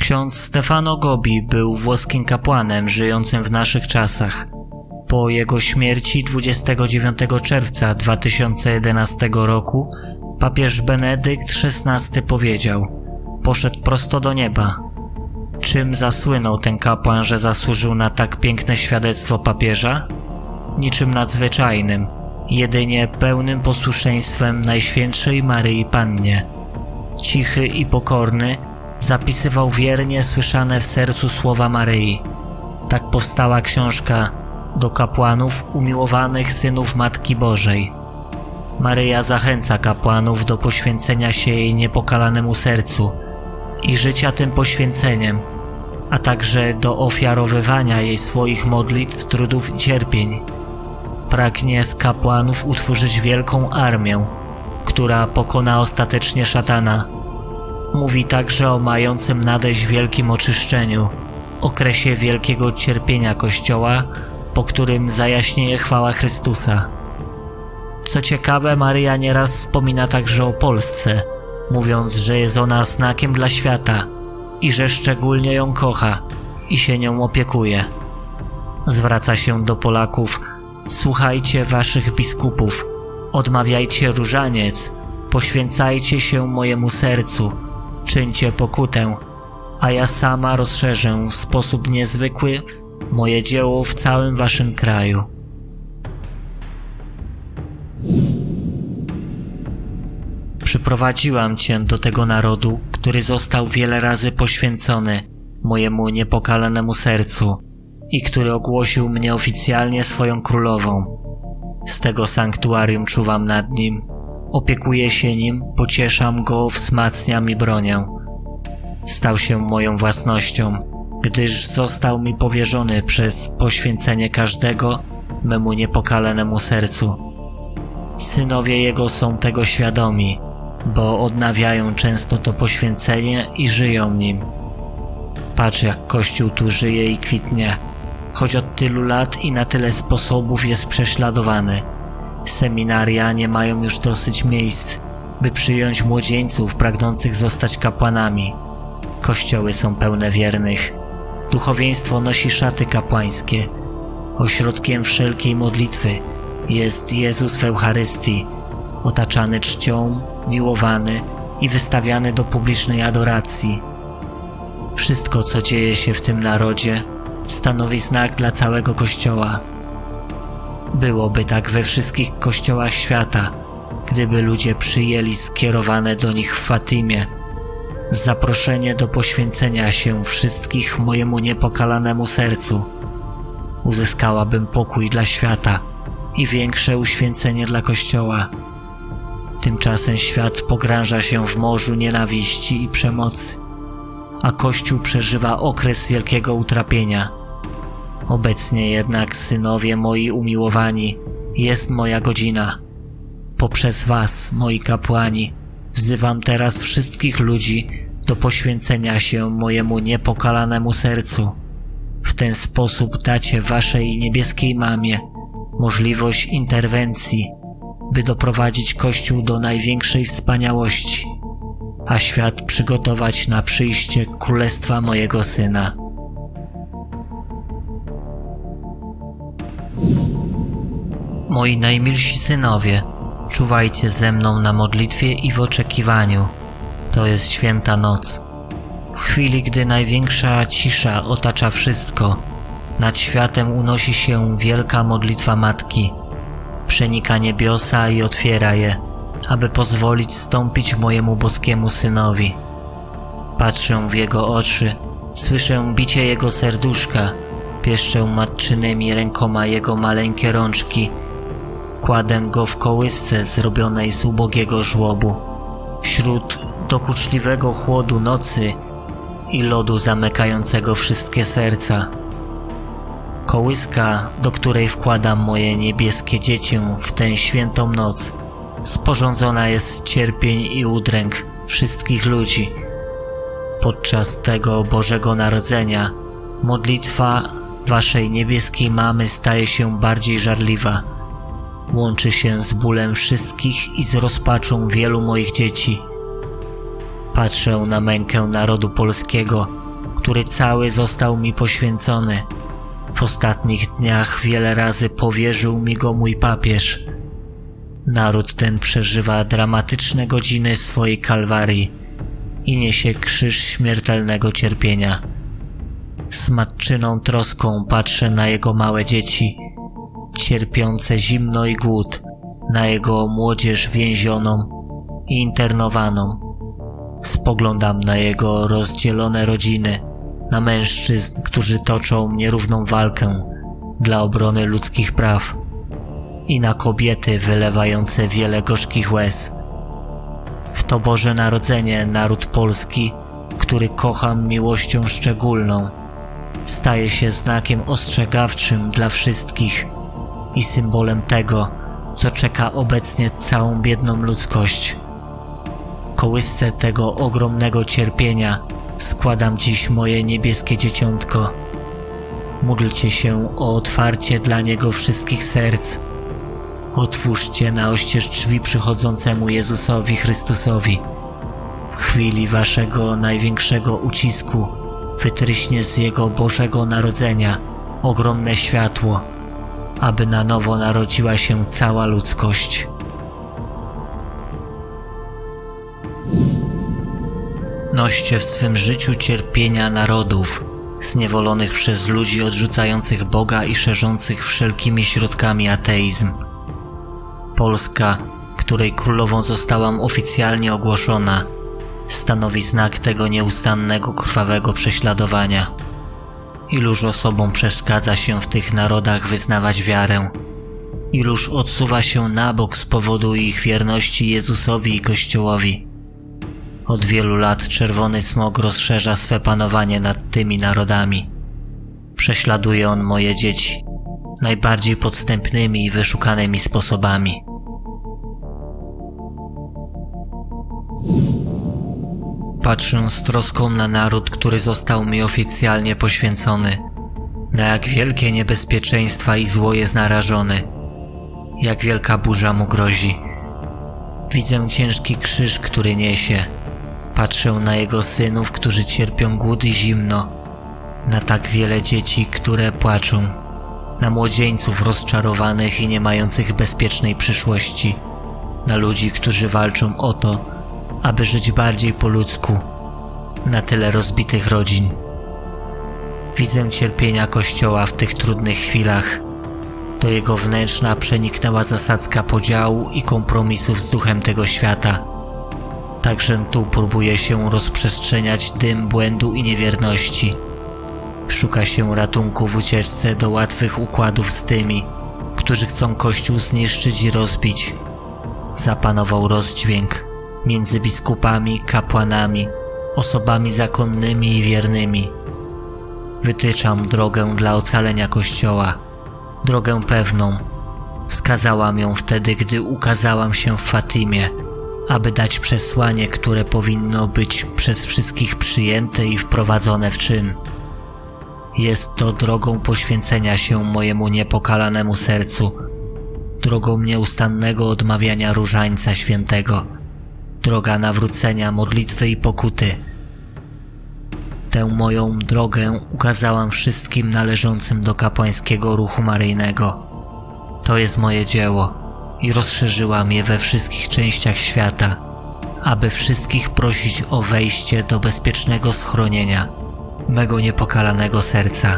Ksiądz Stefano Gobbi był włoskim kapłanem żyjącym w naszych czasach. Po jego śmierci 29 czerwca 2011 roku papież Benedykt XVI powiedział: poszedł prosto do nieba. Czym zasłynął ten kapłan, że zasłużył na tak piękne świadectwo papieża? Niczym nadzwyczajnym, jedynie pełnym posłuszeństwem Najświętszej Maryi Pannie. Cichy i pokorny, zapisywał wiernie słyszane w sercu słowa Maryi. Tak powstała książka do kapłanów umiłowanych synów Matki Bożej. Maryja zachęca kapłanów do poświęcenia się jej niepokalanemu sercu i życia tym poświęceniem, a także do ofiarowywania jej swoich modlitw, trudów i cierpień. Pragnie z kapłanów utworzyć wielką armię, która pokona ostatecznie szatana. Mówi także o mającym nadejść wielkim oczyszczeniu, okresie wielkiego cierpienia Kościoła, po którym zajaśnieje chwała Chrystusa. Co ciekawe, Maryja nieraz wspomina także o Polsce, mówiąc, że jest ona znakiem dla świata i że szczególnie ją kocha i się nią opiekuje. Zwraca się do Polaków: słuchajcie waszych biskupów, odmawiajcie różaniec, poświęcajcie się mojemu sercu, czyńcie pokutę, a ja sama rozszerzę w sposób niezwykły moje dzieło w całym waszym kraju. Przyprowadziłam cię do tego narodu, który został wiele razy poświęcony mojemu niepokalanemu sercu i który ogłosił mnie oficjalnie swoją królową. Z tego sanktuarium czuwam nad nim, opiekuję się nim, pocieszam go, wzmacniam i bronię. Stał się moją własnością, gdyż został mi powierzony przez poświęcenie każdego memu niepokalanemu sercu. Synowie jego są tego świadomi, bo odnawiają często to poświęcenie i żyją nim. Patrz, jak Kościół tu żyje i kwitnie, choć od tylu lat i na tyle sposobów jest prześladowany. Seminaria nie mają już dosyć miejsc, by przyjąć młodzieńców pragnących zostać kapłanami. Kościoły są pełne wiernych. Duchowieństwo nosi szaty kapłańskie. Ośrodkiem wszelkiej modlitwy jest Jezus w Eucharystii, otaczany czcią, miłowany i wystawiany do publicznej adoracji. Wszystko, co dzieje się w tym narodzie, stanowi znak dla całego Kościoła. Byłoby tak we wszystkich kościołach świata, gdyby ludzie przyjęli skierowane do nich w Fatimie zaproszenie do poświęcenia się wszystkich mojemu niepokalanemu sercu. Uzyskałabym pokój dla świata i większe uświęcenie dla Kościoła. Tymczasem świat pogrąża się w morzu nienawiści i przemocy, a Kościół przeżywa okres wielkiego utrapienia. Obecnie jednak, synowie moi umiłowani, jest moja godzina. Poprzez was, moi kapłani, wzywam teraz wszystkich ludzi do poświęcenia się mojemu niepokalanemu sercu. W ten sposób dacie waszej niebieskiej mamie możliwość interwencji, by doprowadzić Kościół do największej wspaniałości, a świat przygotować na przyjście królestwa mojego Syna. Moi najmilsi synowie, czuwajcie ze mną na modlitwie i w oczekiwaniu. To jest święta noc. W chwili, gdy największa cisza otacza wszystko, nad światem unosi się wielka modlitwa Matki. Przenika niebiosa i otwiera je, aby pozwolić wstąpić mojemu boskiemu Synowi. Patrzę w Jego oczy, słyszę bicie Jego serduszka, pieszczę matczynymi rękoma Jego maleńkie rączki. Kładę Go w kołysce zrobionej z ubogiego żłobu, wśród dokuczliwego chłodu nocy i lodu zamykającego wszystkie serca. Kołyska, do której wkładam moje niebieskie dziecię w tę świętą noc, sporządzona jest z cierpień i udręk wszystkich ludzi. Podczas tego Bożego Narodzenia modlitwa waszej niebieskiej mamy staje się bardziej żarliwa. Łączy się z bólem wszystkich i z rozpaczą wielu moich dzieci. Patrzę na mękę narodu polskiego który cały został mi poświęcony. W ostatnich dniach wiele razy powierzył mi go mój papież. Naród ten przeżywa dramatyczne godziny swojej kalwarii i niesie krzyż śmiertelnego cierpienia. Z matczyną troską patrzę na jego małe dzieci, cierpiące zimno i głód, na jego młodzież więzioną i internowaną. Spoglądam na jego rozdzielone rodziny, na mężczyzn, którzy toczą nierówną walkę dla obrony ludzkich praw i na kobiety wylewające wiele gorzkich łez. W to Boże Narodzenie naród polski, który kocham miłością szczególną, staje się znakiem ostrzegawczym dla wszystkich i symbolem tego, co czeka obecnie całą biedną ludzkość. Kołysce tego ogromnego cierpienia składam dziś moje niebieskie dzieciątko. Módlcie się o otwarcie dla niego wszystkich serc. Otwórzcie na oścież drzwi przychodzącemu Jezusowi Chrystusowi. W chwili waszego największego ucisku wytryśnie z Jego Bożego Narodzenia ogromne światło, aby na nowo narodziła się cała ludzkość. Noście w swym życiu cierpienia narodów, zniewolonych przez ludzi odrzucających Boga i szerzących wszelkimi środkami ateizm. Polska, której królową zostałam oficjalnie ogłoszona, stanowi znak tego nieustannego, krwawego prześladowania. Iluż osobom przeszkadza się w tych narodach wyznawać wiarę, iluż odsuwa się na bok z powodu ich wierności Jezusowi i Kościołowi. Od wielu lat czerwony smok rozszerza swe panowanie nad tymi narodami. Prześladuje on moje dzieci najbardziej podstępnymi i wyszukanymi sposobami. Patrzę z troską na naród, który został mi oficjalnie poświęcony, na jak wielkie niebezpieczeństwa i zło jest narażony, jak wielka burza mu grozi. Widzę ciężki krzyż, który niesie. Patrzę na jego synów, którzy cierpią głód i zimno, na tak wiele dzieci, które płaczą, na młodzieńców rozczarowanych i nie mających bezpiecznej przyszłości, na ludzi, którzy walczą o to, aby żyć bardziej po ludzku, na tyle rozbitych rodzin. Widzę cierpienia Kościoła w tych trudnych chwilach. Do jego wnętrza przeniknęła zasadzka podziału i kompromisów z duchem tego świata. Także tu próbuje się rozprzestrzeniać dym błędu i niewierności. Szuka się ratunku w ucieczce do łatwych układów z tymi, którzy chcą Kościół zniszczyć i rozbić. Zapanował rozdźwięk między biskupami, kapłanami, osobami zakonnymi i wiernymi. Wytyczam drogę dla ocalenia Kościoła, drogę pewną. Wskazałam ją wtedy, gdy ukazałam się w Fatimie, aby dać przesłanie, które powinno być przez wszystkich przyjęte i wprowadzone w czyn. Jest to drogą poświęcenia się mojemu niepokalanemu sercu, drogą nieustannego odmawiania różańca świętego, droga nawrócenia, modlitwy i pokuty. Tę moją drogę ukazałam wszystkim należącym do kapłańskiego ruchu maryjnego. To jest moje dzieło i rozszerzyłam je we wszystkich częściach świata, aby wszystkich prosić o wejście do bezpiecznego schronienia mego niepokalanego serca.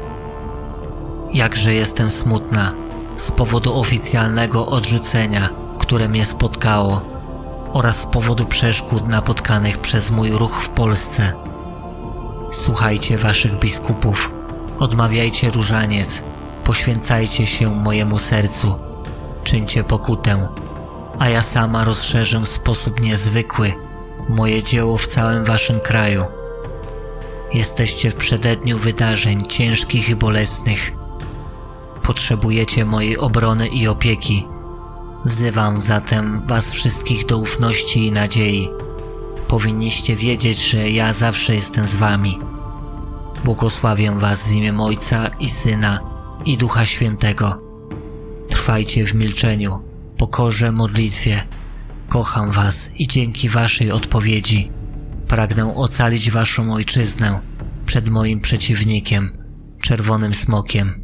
Jakże jestem smutna z powodu oficjalnego odrzucenia, które mnie spotkało, oraz z powodu przeszkód napotkanych przez mój ruch w Polsce. Słuchajcie waszych biskupów, odmawiajcie różaniec, poświęcajcie się mojemu sercu, czyńcie pokutę, a ja sama rozszerzę w sposób niezwykły moje dzieło w całym waszym kraju. Jesteście w przededniu wydarzeń ciężkich i bolesnych. Potrzebujecie mojej obrony i opieki. Wzywam zatem was wszystkich do ufności i nadziei. Powinniście wiedzieć, że ja zawsze jestem z wami. Błogosławię was w imię Ojca i Syna i Ducha Świętego. Trwajcie w milczeniu, pokorze, modlitwie. Kocham was i dzięki waszej odpowiedzi pragnę ocalić waszą ojczyznę przed moim przeciwnikiem, czerwonym smokiem.